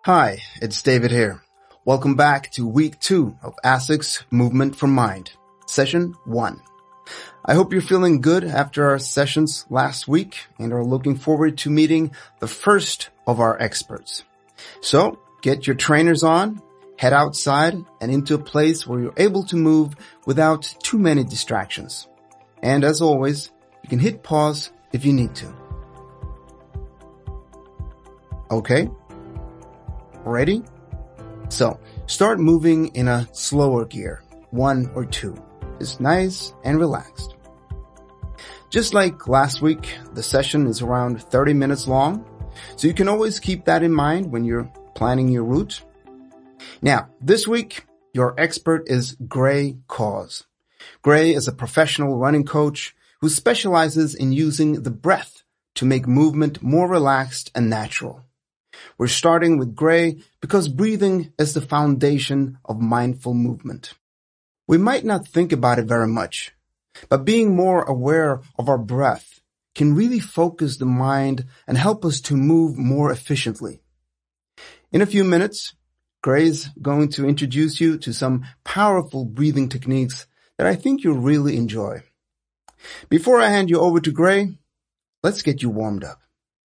Hi, it's David here. Welcome back to week 2 of ASIC's Movement for Mind, session 1. I hope you're feeling good after our sessions last week and are looking forward to meeting the first of our experts. So, get your trainers on, head outside and into a place where you're able to move without too many distractions. And as always, you can hit pause if you need to. Okay? Ready? So, start moving in a slower gear, 1 or 2. Just nice and relaxed. Just like last week, the session is around 30 minutes long, so you can always keep that in mind when you're planning your route. Now, this week, your expert is Gray Cause. Gray is a professional running coach who specializes in using the breath to make movement more relaxed and natural. We're starting with Gray because breathing is the foundation of mindful movement. We might not think about it very much, but being more aware of our breath can really focus the mind and help us to move more efficiently. In a few minutes, Gray's going to introduce you to some powerful breathing techniques that I think you'll really enjoy. Before I hand you over to Gray, let's get you warmed up.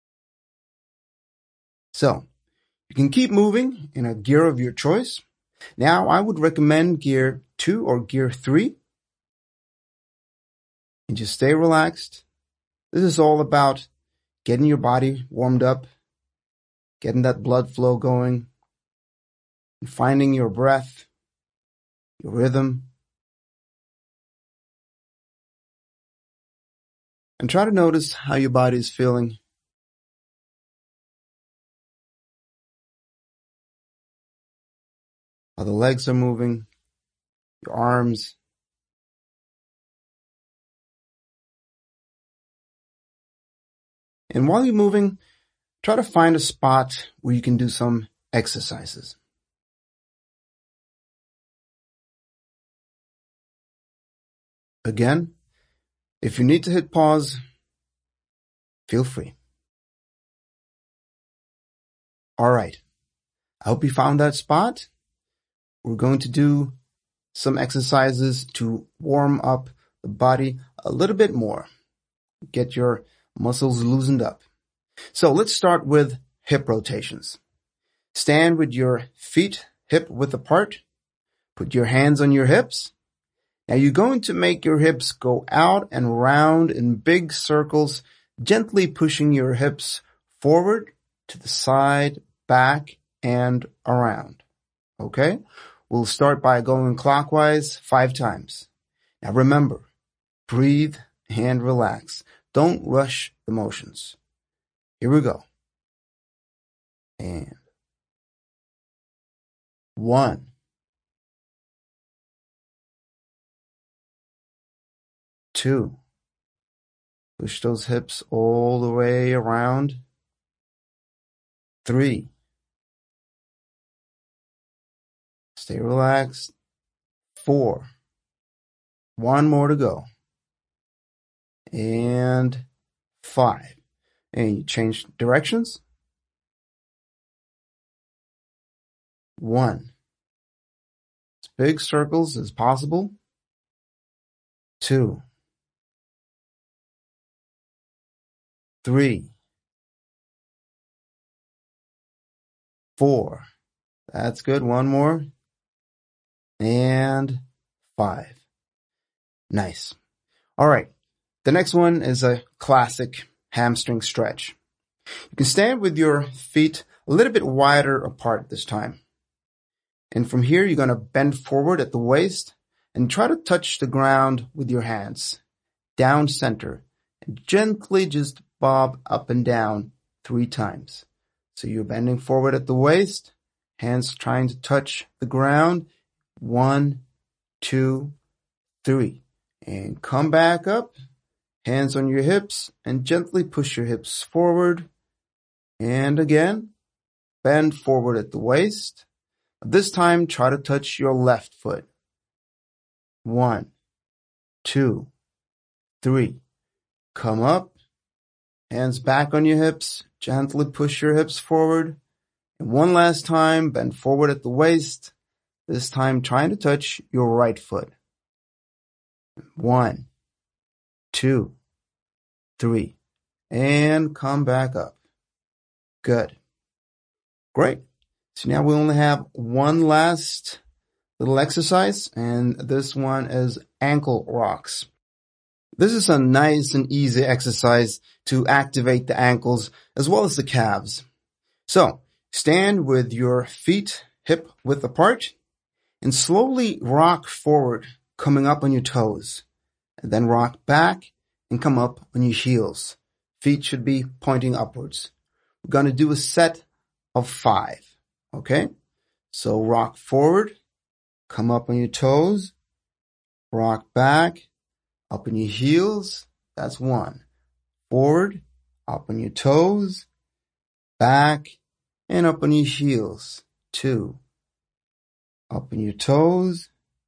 So, you can keep moving in a gear of your choice. Now, I would recommend gear 2 or gear 3. And just stay relaxed. This is all about getting your body warmed up, getting that blood flow going, and finding your breath, your rhythm. And try to notice how your body is feeling. How the legs are moving, your arms. And while you're moving, try to find a spot where you can do some exercises. Again, if you need to hit pause, feel free. All right. I hope you found that spot. We're going to do some exercises to warm up the body a little bit more. Get your muscles loosened up. So let's start with hip rotations. Stand with your feet hip width apart. Put your hands on your hips. Now you're going to make your hips go out and round in big circles, gently pushing your hips forward, to the side, back, and around. Okay? We'll start by going clockwise 5 times. Now remember, breathe and relax. Don't rush the motions. Here we go. And 1, 2. Push those hips all the way around. 3. Stay relaxed. 4. 1 more to go. And 5. And you change directions. 1. As big circles as possible. 2. 3. 4. That's good. 1 more. And 5. Nice. All right. The next one is a classic hamstring stretch. You can stand with your feet a little bit wider apart this time. And from here, you're going to bend forward at the waist and try to touch the ground with your hands. Down center. And gently just bob up and down 3 times. So you're bending forward at the waist, hands trying to touch the ground. 1, 2, 3. And come back up, hands on your hips, and gently push your hips forward. And again, bend forward at the waist. This time, try to touch your left foot. 1, 2, 3. Come up, hands back on your hips, gently push your hips forward. And one last time, bend forward at the waist, this time trying to touch your right foot. 1, 2, 3, and come back up. Good. Great. So now we only have one last little exercise, and this one is ankle rocks. This is a nice and easy exercise to activate the ankles as well as the calves. So, stand with your feet hip width apart and slowly rock forward, coming up on your toes. And then rock back and come up on your heels. Feet should be pointing upwards. We're going to do a set of 5. Okay? So rock forward, come up on your toes, rock back, up on your heels. That's 1. Forward, up on your toes, back, and up on your heels. 2. Up on your toes,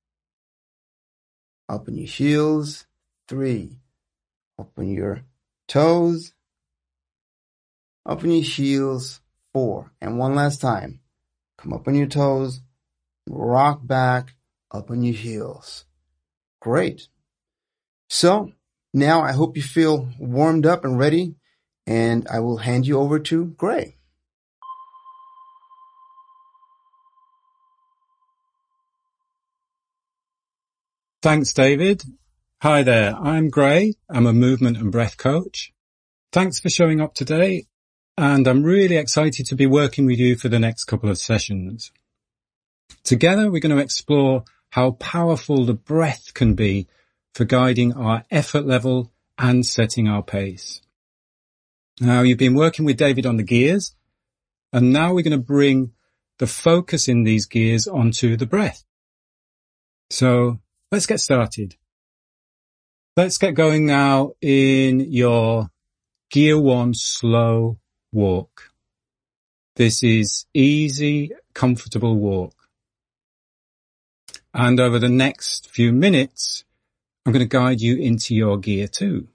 up on your heels. 3. Up on your toes, up on your heels. 4. And one last time. Come up on your toes, rock back, up on your heels. Great. So now I hope you feel warmed up and ready, and I will hand you over to Gray. Thanks, David. Hi there, I'm Gray. I'm a movement and breath coach. Thanks for showing up today, and I'm really excited to be working with you for the next couple of sessions. Together, we're going to explore how powerful the breath can be for guiding our effort level and setting our pace. Now, you've been working with David on the gears, and now we're going to bring the focus in these gears onto the breath. So let's get started. Let's get going now in your Gear 1 slow walk. This is easy, comfortable walk. And over the next few minutes, I'm going to guide you into your Gear 2.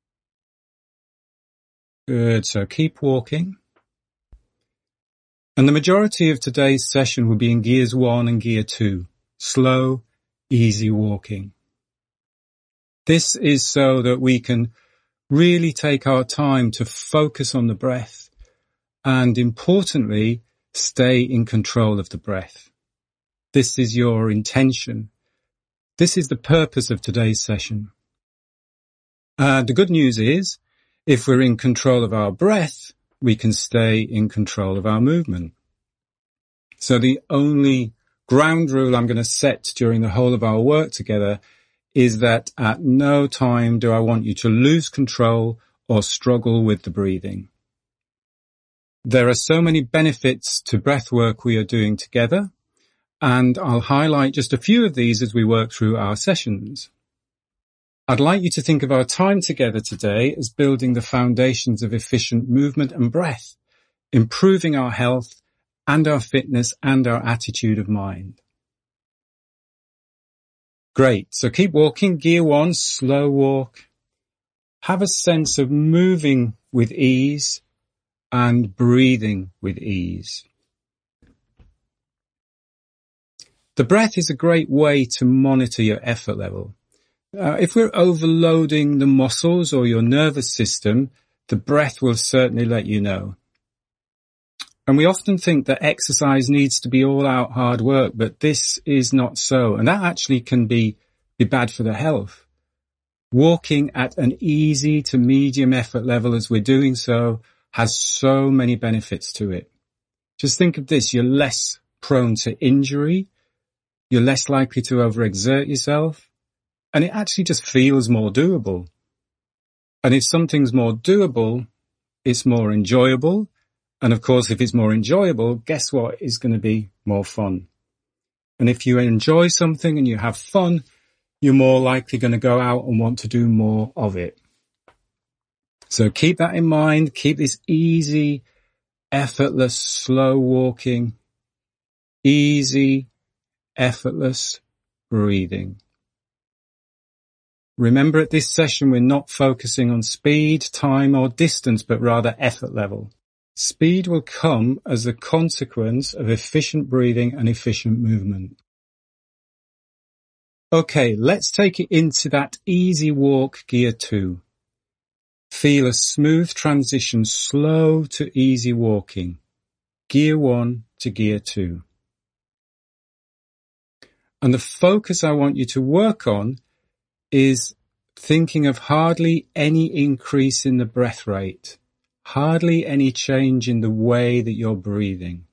Good, so keep walking. And the majority of today's session will be in Gears 1 and Gear 2. Slow, easy walking. This is so that we can really take our time to focus on the breath and, importantly, stay in control of the breath. This is your intention. This is the purpose of today's session. The good news is, if we're in control of our breath, we can stay in control of our movement. So the only ground rule I'm going to set during the whole of our work together is that at no time do I want you to lose control or struggle with the breathing. There are so many benefits to breath work we are doing together, and I'll highlight just a few of these as we work through our sessions. I'd like you to think of our time together today as building the foundations of efficient movement and breath, improving our health and our fitness and our attitude of mind. Great. So keep walking. Gear 1, slow walk. Have a sense of moving with ease and breathing with ease. The breath is a great way to monitor your effort level. If we're overloading the muscles or your nervous system, the breath will certainly let you know. And we often think that exercise needs to be all out hard work, but this is not so. And that actually can be bad for the health. Walking at an easy to medium effort level as we're doing so has so many benefits to it. Just think of this. You're less prone to injury. You're less likely to overexert yourself. And it actually just feels more doable. And if something's more doable, it's more enjoyable. And of course, if it's more enjoyable, guess what? It's going to be more fun. And if you enjoy something and you have fun, you're more likely going to go out and want to do more of it. So keep that in mind. Keep this easy, effortless, slow walking, easy, effortless breathing. Remember, at this session, we're not focusing on speed, time, or distance, but rather effort level. Speed will come as a consequence of efficient breathing and efficient movement. Okay, let's take it into that easy walk gear 2. Feel a smooth transition, slow to easy walking. Gear 1 to gear 2. And the focus I want you to work on is thinking of hardly any increase in the breath rate, hardly any change in the way that you're breathing.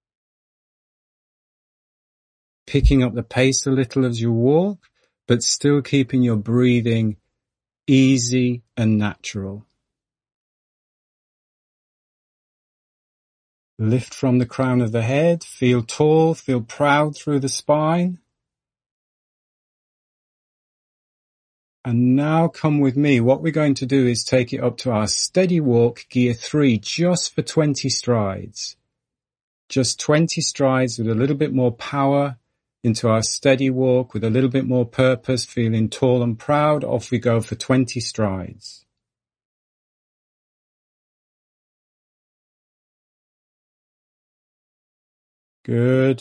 Picking up the pace a little as you walk, but still keeping your breathing easy and natural. Lift from the crown of the head, feel tall, feel proud through the spine. And now come with me. What we're going to do is take it up to our steady walk, gear 3, just for 20 strides. Just 20 strides with a little bit more power into our steady walk with a little bit more purpose, feeling tall and proud. Off we go for 20 strides. Good.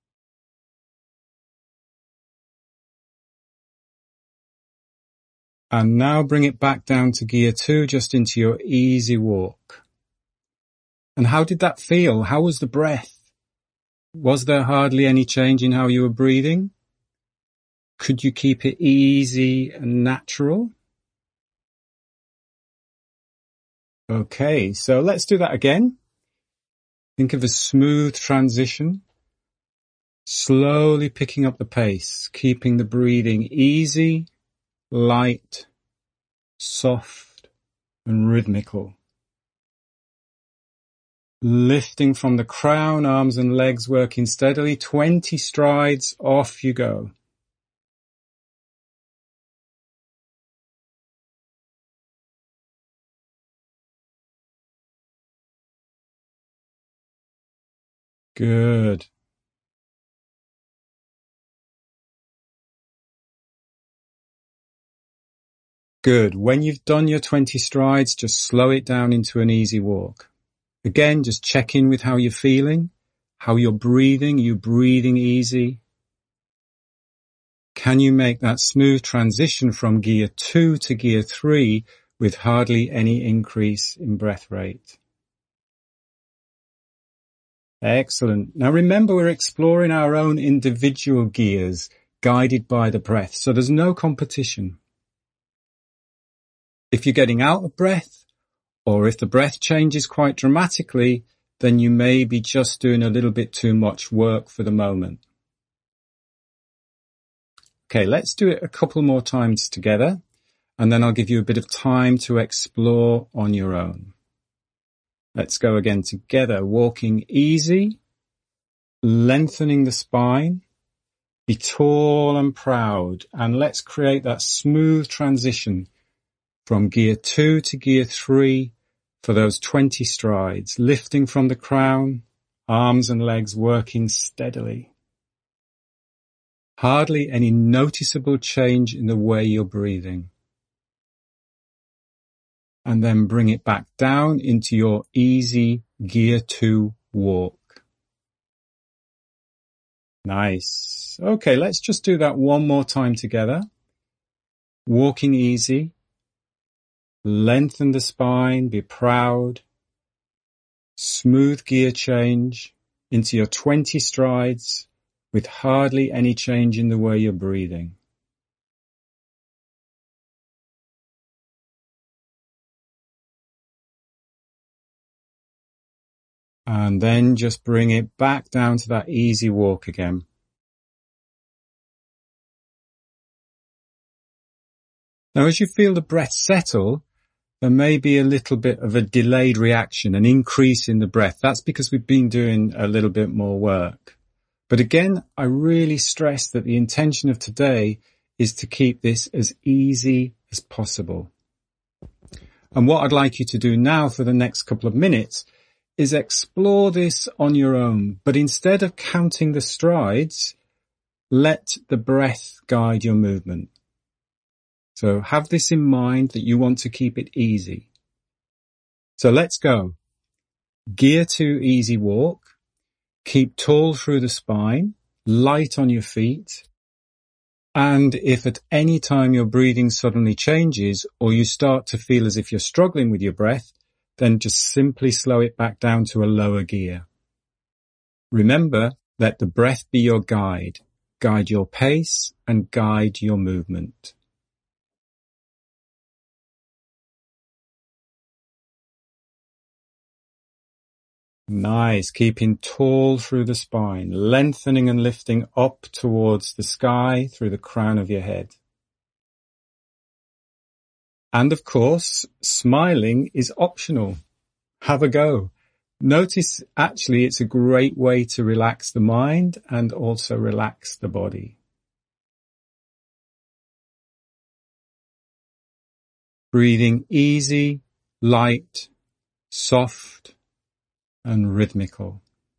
And now bring it back down to gear 2, just into your easy walk. And how did that feel? How was the breath? Was there hardly any change in how you were breathing? Could you keep it easy and natural? Okay, so let's do that again. Think of a smooth transition. Slowly picking up the pace, keeping the breathing easy, light, soft, and rhythmical. Lifting from the crown, arms and legs working steadily. 20 strides, off you go. Good. Good. When you've done your 20 strides, just slow it down into an easy walk. Again, just check in with how you're feeling, how you're breathing. Are you breathing easy? Can you make that smooth transition from gear 2 to gear 3 with hardly any increase in breath rate? Excellent. Now remember, we're exploring our own individual gears guided by the breath, so there's no competition. If you're getting out of breath, or if the breath changes quite dramatically, then you may be just doing a little bit too much work for the moment. Okay, let's do it a couple more times together, and then I'll give you a bit of time to explore on your own. Let's go again together, walking easy, lengthening the spine, be tall and proud, and let's create that smooth transition from gear 2 to gear 3 for those 20 strides, lifting from the crown, arms and legs working steadily. Hardly any noticeable change in the way you're breathing. And then bring it back down into your easy gear 2 walk. Nice. Okay, let's just do that one more time together. Walking easy. Lengthen the spine, be proud. Smooth gear change into your 20 strides with hardly any change in the way you're breathing. And then just bring it back down to that easy walk again. Now, as you feel the breath settle, there may be a little bit of a delayed reaction, an increase in the breath. That's because we've been doing a little bit more work. But again, I really stress that the intention of today is to keep this as easy as possible. And what I'd like you to do now for the next couple of minutes is explore this on your own. But instead of counting the strides, let the breath guide your movement. So have this in mind that you want to keep it easy. So let's go. Gear 2 easy walk. Keep tall through the spine, light on your feet. And if at any time your breathing suddenly changes or you start to feel as if you're struggling with your breath, then just simply slow it back down to a lower gear. Remember, let the breath be your guide. Guide your pace and guide your movement. Nice. Keeping tall through the spine, lengthening and lifting up towards the sky through the crown of your head. And of course, smiling is optional. Have a go. Notice actually it's a great way to relax the mind and also relax the body. Breathing easy, light, soft, and rhythmical.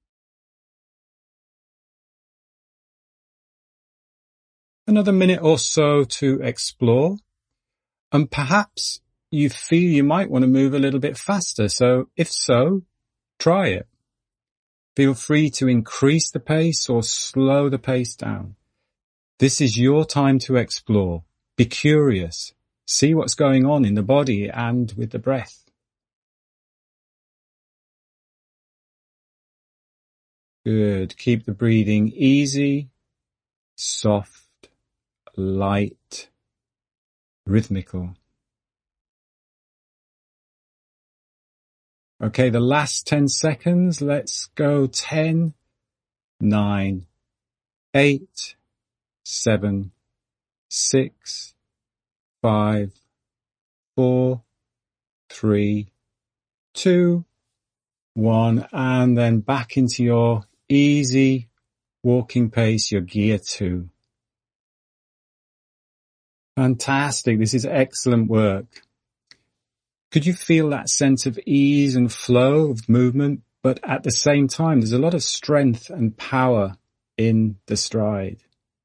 Another minute or so to explore, and perhaps you feel you might want to move a little bit faster, so if so, try it. Feel free to increase the pace or slow the pace down. This is your time to explore. Be curious. See what's going on in the body and with the breath. Good. Keep the breathing easy, soft, light, rhythmical. Okay, the last 10 seconds. Let's go 10, 9, 8, 7, 6, 5, 4, 3, 2, 1, and then back into your easy walking pace, your gear 2. Fantastic. This is excellent work. Could you feel that sense of ease and flow of movement? But at the same time, there's a lot of strength and power in the stride.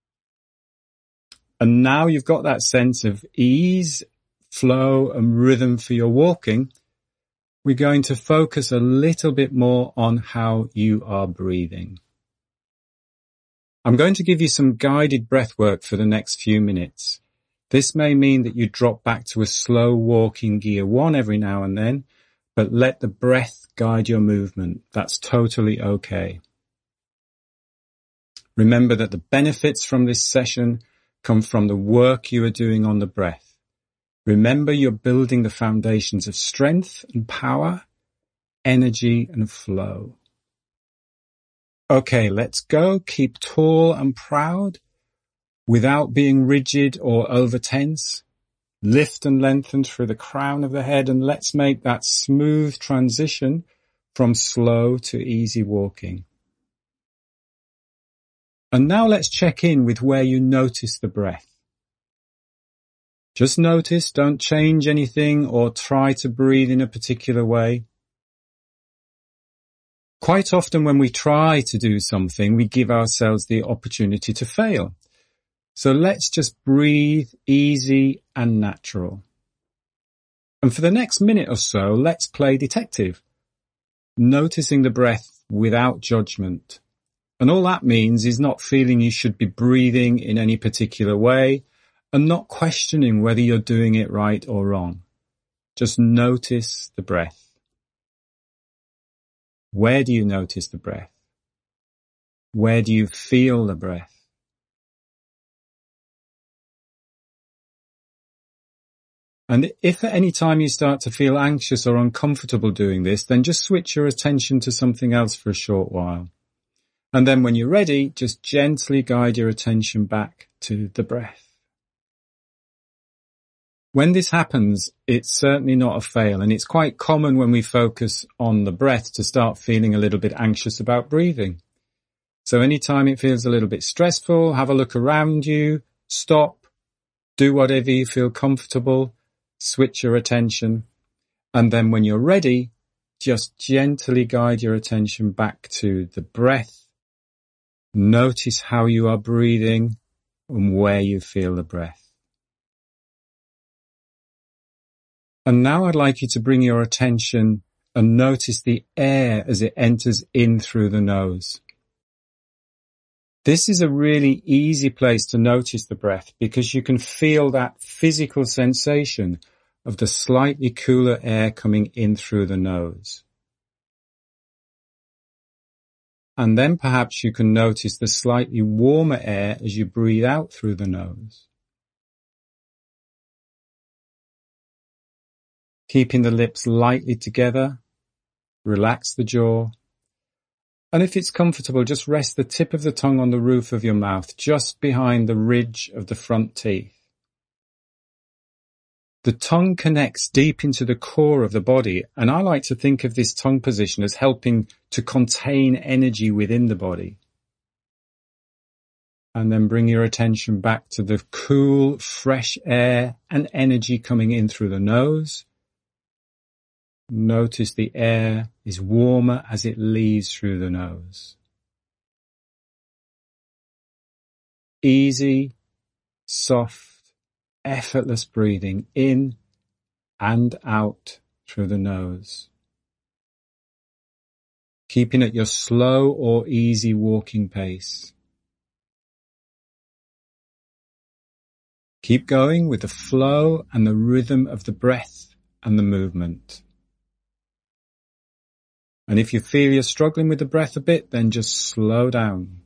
And now you've got that sense of ease, flow, and rhythm for your walking. We're going to focus a little bit more on how you are breathing. I'm going to give you some guided breath work for the next few minutes. This may mean that you drop back to a slow walk in gear 1 every now and then, but let the breath guide your movement. That's totally okay. Remember that the benefits from this session come from the work you are doing on the breath. Remember, you're building the foundations of strength and power, energy and flow. Okay, let's go. Keep tall and proud without being rigid or over tense. Lift and lengthen through the crown of the head, and let's make that smooth transition from slow to easy walking. And now let's check in with where you notice the breath. Just notice, don't change anything or try to breathe in a particular way. Quite often when we try to do something, we give ourselves the opportunity to fail. So let's just breathe easy and natural. And for the next minute or so, let's play detective, noticing the breath without judgment. And all that means is not feeling you should be breathing in any particular way and not questioning whether you're doing it right or wrong. Just notice the breath. Where do you notice the breath? Where do you feel the breath? And if at any time you start to feel anxious or uncomfortable doing this, then just switch your attention to something else for a short while. And then when you're ready, just gently guide your attention back to the breath. When this happens, it's certainly not a fail, and it's quite common when we focus on the breath to start feeling a little bit anxious about breathing. So anytime it feels a little bit stressful, have a look around you, stop, do whatever you feel comfortable, switch your attention, and then when you're ready, just gently guide your attention back to the breath. Notice how you are breathing and where you feel the breath. And now I'd like you to bring your attention and notice the air as it enters in through the nose. This is a really easy place to notice the breath because you can feel that physical sensation of the slightly cooler air coming in through the nose. And then perhaps you can notice the slightly warmer air as you breathe out through the nose. Keeping the lips lightly together, relax the jaw. And if it's comfortable, just rest the tip of the tongue on the roof of your mouth, just behind the ridge of the front teeth. The tongue connects deep into the core of the body, and I like to think of this tongue position as helping to contain energy within the body. And then bring your attention back to the cool, fresh air and energy coming in through the nose. Notice the air is warmer as it leaves through the nose. Easy, soft, effortless breathing in and out through the nose. Keeping at your slow or easy walking pace. Keep going with the flow and the rhythm of the breath and the movement. And if you feel you're struggling with the breath a bit, then just slow down.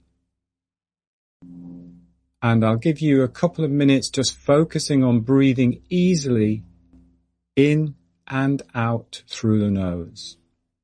And I'll give you a couple of minutes just focusing on breathing easily in and out through the nose.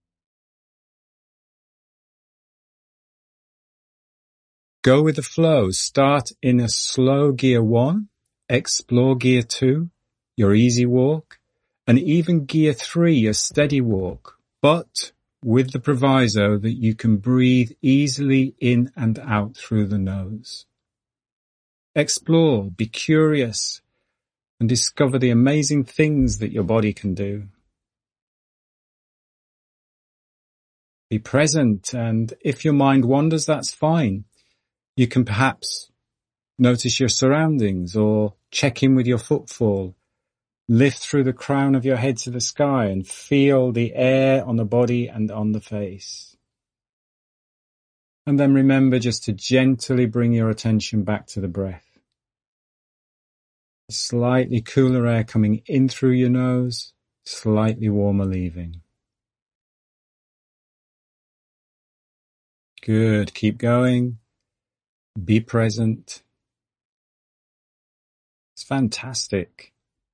Go with the flow. Start in a slow gear 1, explore gear 2, your easy walk, and even gear 3, your steady walk, but with the proviso that you can breathe easily in and out through the nose. Explore, be curious, and discover the amazing things that your body can do. Be present, and if your mind wanders, that's fine. You can perhaps notice your surroundings or check in with your footfall. Lift through the crown of your head to the sky and feel the air on the body and on the face. And then remember just to gently bring your attention back to the breath. Slightly cooler air coming in through your nose, slightly warmer leaving. Good, keep going. Be present. It's fantastic.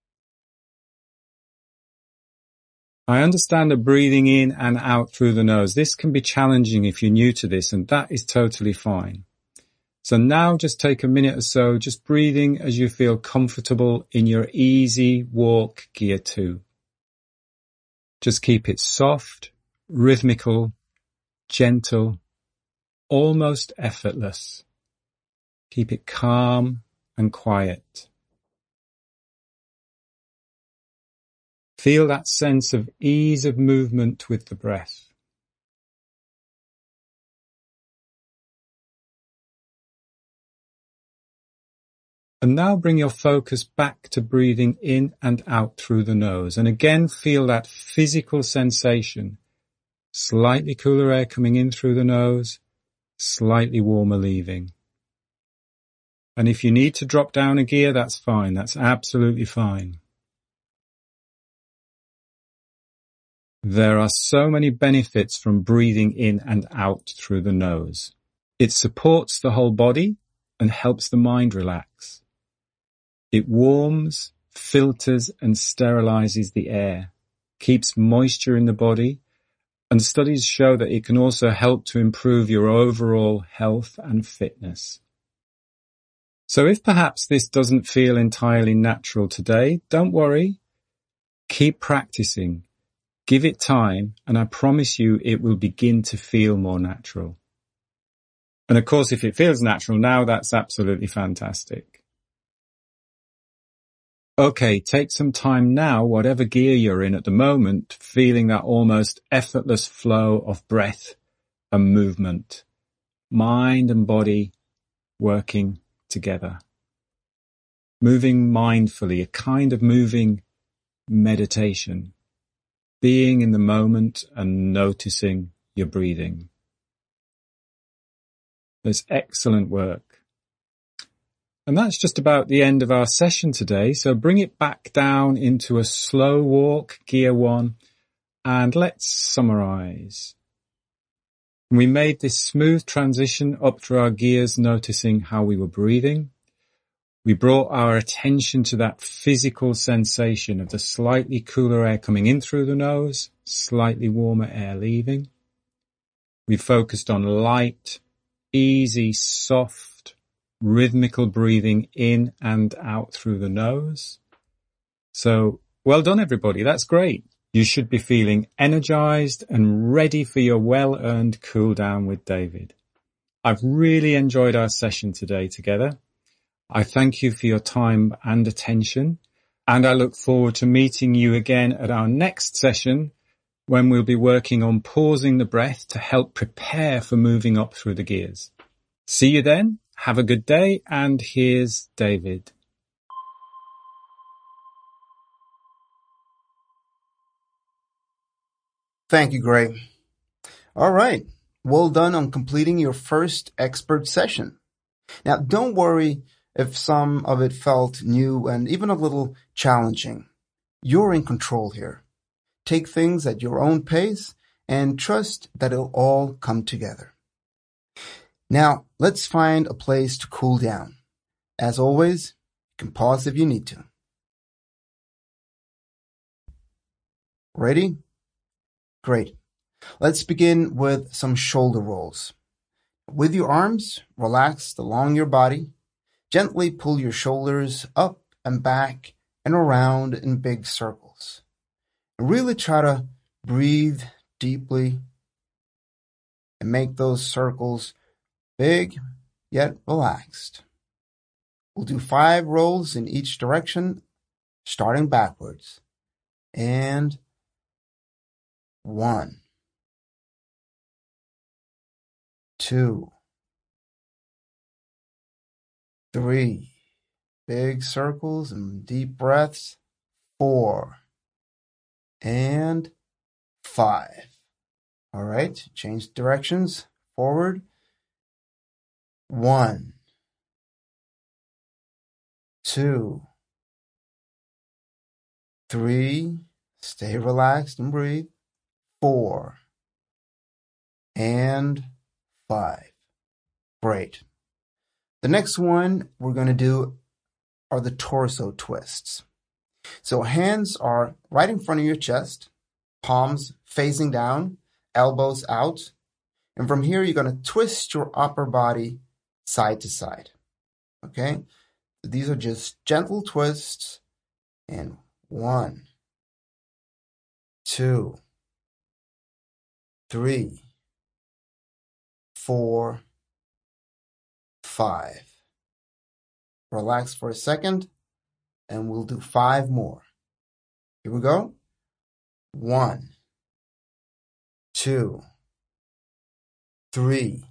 I understand that breathing in and out through the nose, this can be challenging if you're new to this, and that is totally fine. So now just take a minute or so, just breathing as you feel comfortable in your easy walk gear 2. Just keep it soft, rhythmical, gentle, almost effortless. Keep it calm and quiet. Feel that sense of ease of movement with the breath. And now bring your focus back to breathing in and out through the nose. And again, feel that physical sensation. Slightly cooler air coming in through the nose, slightly warmer leaving. And if you need to drop down a gear, that's fine. That's absolutely fine. There are so many benefits from breathing in and out through the nose. It supports the whole body and helps the mind relax. It warms, filters and sterilizes the air, keeps moisture in the body, and studies show that it can also help to improve your overall health and fitness. So if perhaps this doesn't feel entirely natural today, don't worry. Keep practicing. Give it time, and I promise you it will begin to feel more natural. And of course, if it feels natural now, that's absolutely fantastic. Okay, take some time now, whatever gear you're in at the moment, feeling that almost effortless flow of breath and movement. Mind and body working together. Moving mindfully, a kind of moving meditation. being in the moment and noticing your breathing. That's excellent work. And that's just about the end of our session today. So bring it back down into a slow walk, gear 1, and let's summarize. We made this smooth transition up through our gears, noticing how we were breathing. We brought our attention to that physical sensation of the slightly cooler air coming in through the nose, slightly warmer air leaving. We focused on light, easy, soft, rhythmical breathing in and out through the nose. So, well done everybody, that's great. You should be feeling energized and ready for your well-earned cool down with David. I've really enjoyed our session today together. I thank you for your time and attention, and I look forward to meeting you again at our next session when we'll be working on pausing the breath to help prepare for moving up through the gears. See you then, have a good day, and here's David. Thank you, Gray. All right. Well done on completing your first expert session. Now, don't worry if some of it felt new and even a little challenging. You're in control here. Take things at your own pace and trust that it'll all come together. Now, let's find a place to cool down. As always, you can pause if you need to. Ready? Great. Let's begin with some shoulder rolls. With your arms relaxed along your body, gently pull your shoulders up and back and around in big circles. Really try to breathe deeply and make those circles big yet relaxed. We'll do 5 rolls in each direction, starting backwards. And 1, 2, 3, big circles and deep breaths. 4, and 5. All right, change directions, forward. 1, 2, 3, stay relaxed and breathe. 4, and 5. Great. The next one we're going to do are the torso twists. So hands are right in front of your chest, palms facing down, elbows out. And from here, you're going to twist your upper body side to side. Okay? These are just gentle twists. And 1, 2, 3, 4, 5. Relax for a second, and we'll do 5 more. Here we go. 1, 2, 3,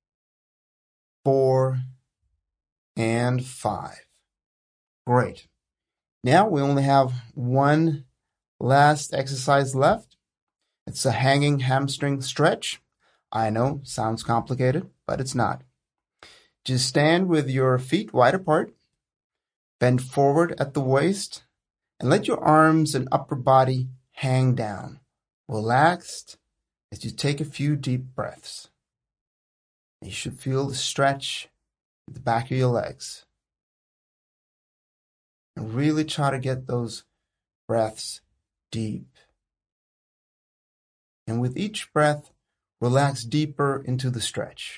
4, and 5. Great. Now we only have one last exercise left. It's a hanging hamstring stretch. I know, sounds complicated, but it's not. Just stand with your feet wide apart, bend forward at the waist, and let your arms and upper body hang down, relaxed as you take a few deep breaths. You should feel the stretch at the back of your legs. And really try to get those breaths deep. And with each breath, relax deeper into the stretch.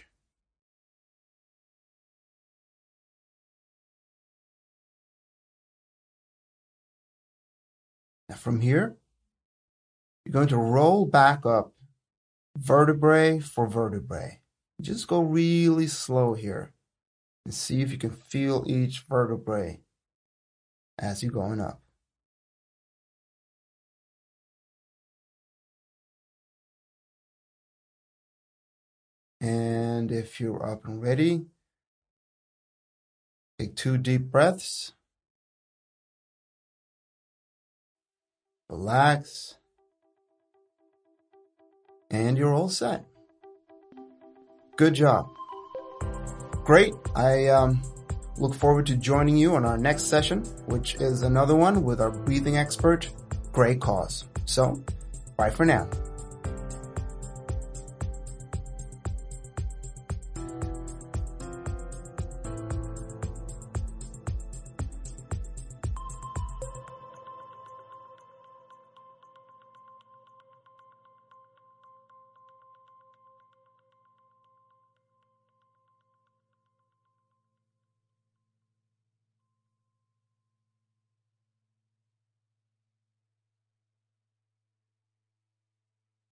Now from here, you're going to roll back up vertebrae for vertebrae. Just go really slow here and see if you can feel each vertebrae as you're going up. And if you're up and ready, take 2 deep breaths. Relax and you're all set. Good job. Great. I look forward to joining you on our next session, which is another one with our breathing expert, Greg Cause. So, bye for now.